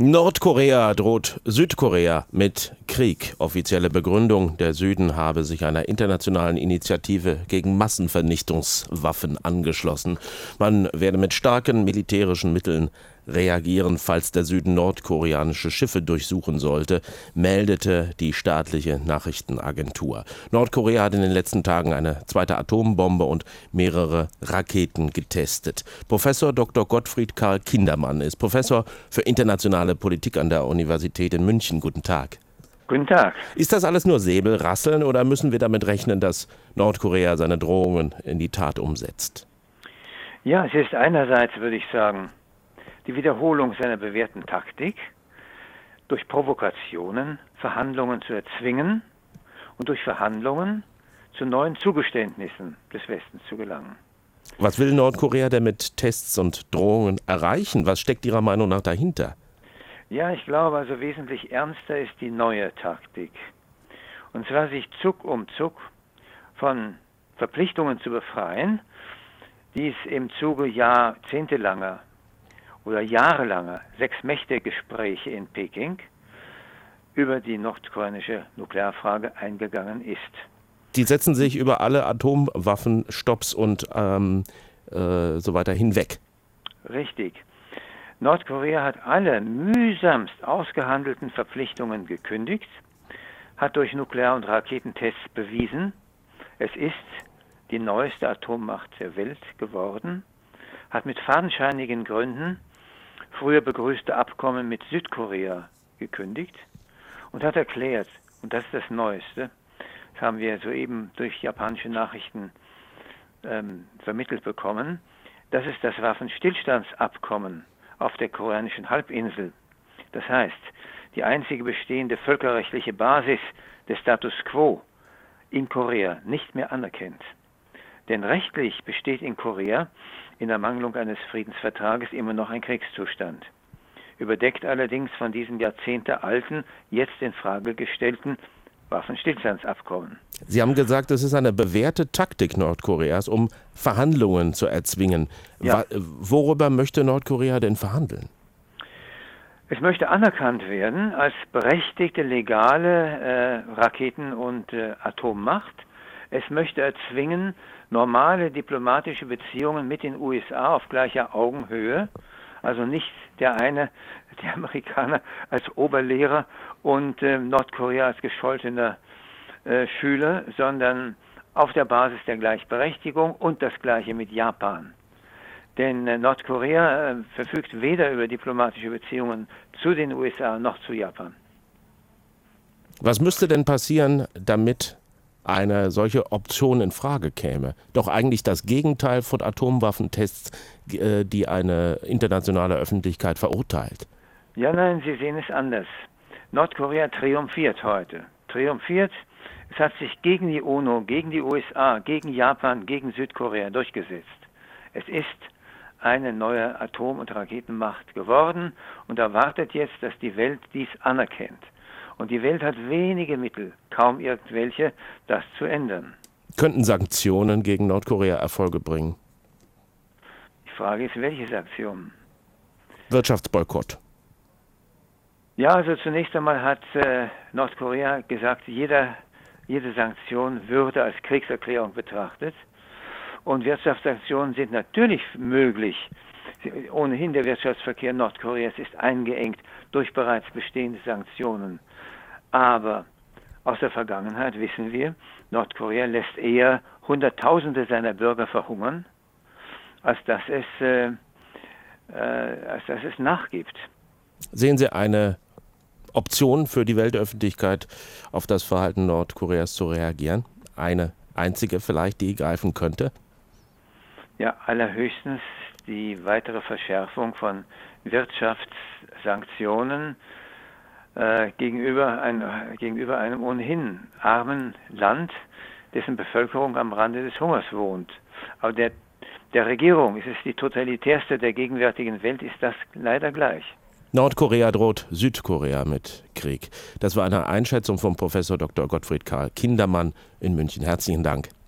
Nordkorea droht Südkorea mit Krieg. Offizielle Begründung: Der Süden habe sich einer internationalen Initiative gegen Massenvernichtungswaffen angeschlossen. Man werde mit starken militärischen Mitteln reagieren, falls der Süden nordkoreanische Schiffe durchsuchen sollte, meldete die staatliche Nachrichtenagentur. Nordkorea hat in den letzten Tagen eine zweite Atombombe und mehrere Raketen getestet. Professor Dr. Gottfried Karl Kindermann ist Professor für internationale Politik an der Universität in München. Guten Tag. Guten Tag. Ist das alles nur Säbelrasseln oder müssen wir damit rechnen, dass Nordkorea seine Drohungen in die Tat umsetzt? Ja, es ist einerseits, würde ich sagen, die Wiederholung seiner bewährten Taktik, durch Provokationen Verhandlungen zu erzwingen und durch Verhandlungen zu neuen Zugeständnissen des Westens zu gelangen. Was will Nordkorea denn mit Tests und Drohungen erreichen? Was steckt Ihrer Meinung nach dahinter? Ja, ich glaube also wesentlich ernster ist die neue Taktik. Und zwar sich Zug um Zug von Verpflichtungen zu befreien, die es im Zuge jahrzehntelanger oder jahrelanger Sechs-Mächte-Gespräche in Peking über die nordkoreanische Nuklearfrage eingegangen ist. Die setzen sich über alle Atomwaffenstopps und so weiter hinweg. Richtig. Nordkorea hat alle mühsamst ausgehandelten Verpflichtungen gekündigt, hat durch Nuklear- und Raketentests bewiesen, es ist die neueste Atommacht der Welt geworden, hat mit fadenscheinigen Gründen früher begrüßte Abkommen mit Südkorea gekündigt und hat erklärt, und das ist das Neueste, das haben wir soeben durch japanische Nachrichten vermittelt bekommen, das ist das Waffenstillstandsabkommen auf der koreanischen Halbinsel. Das heißt, die einzige bestehende völkerrechtliche Basis des Status quo in Korea nicht mehr anerkennt. Denn rechtlich besteht in Korea in Ermangelung eines Friedensvertrages immer noch ein Kriegszustand. Überdeckt allerdings von diesem jahrzehntealten, jetzt in Frage gestellten Waffenstillstandsabkommen. Sie haben gesagt, es ist eine bewährte Taktik Nordkoreas, um Verhandlungen zu erzwingen. Ja. Worüber möchte Nordkorea denn verhandeln? Es möchte anerkannt werden als berechtigte, legale Raketen- und Atommacht. Es möchte erzwingen, normale diplomatische Beziehungen mit den USA auf gleicher Augenhöhe, also nicht der Amerikaner als Oberlehrer und Nordkorea als gescholtener Schüler, sondern auf der Basis der Gleichberechtigung und das Gleiche mit Japan. Denn Nordkorea verfügt weder über diplomatische Beziehungen zu den USA noch zu Japan. Was müsste denn passieren, damit eine solche Option in Frage käme? Doch eigentlich das Gegenteil von Atomwaffentests, die eine internationale Öffentlichkeit verurteilt. Ja, nein, Sie sehen es anders. Nordkorea triumphiert heute. Es hat sich gegen die UNO, gegen die USA, gegen Japan, gegen Südkorea durchgesetzt. Es ist eine neue Atom- und Raketenmacht geworden und erwartet jetzt, dass die Welt dies anerkennt. Und die Welt hat wenige Mittel, kaum irgendwelche, das zu ändern. Könnten Sanktionen gegen Nordkorea Erfolge bringen? Die Frage ist, welche Sanktionen? Wirtschaftsboykott. Ja, also zunächst einmal hat Nordkorea gesagt, jede Sanktion würde als Kriegserklärung betrachtet. Und Wirtschaftssanktionen sind natürlich möglich. Ohnehin der Wirtschaftsverkehr Nordkoreas ist eingeengt durch bereits bestehende Sanktionen. Aber aus der Vergangenheit wissen wir, Nordkorea lässt eher Hunderttausende seiner Bürger verhungern, als dass es nachgibt. Sehen Sie eine Option für die Weltöffentlichkeit, auf das Verhalten Nordkoreas zu reagieren? Eine einzige vielleicht, die greifen könnte? Ja, allerhöchstens die weitere Verschärfung von Wirtschaftssanktionen gegenüber einem ohnehin armen Land, dessen Bevölkerung am Rande des Hungers wohnt. Aber der Regierung, es ist die totalitärste der gegenwärtigen Welt, ist das leider gleich. Nordkorea droht Südkorea mit Krieg. Das war eine Einschätzung von Professor Dr. Gottfried Karl Kindermann in München. Herzlichen Dank.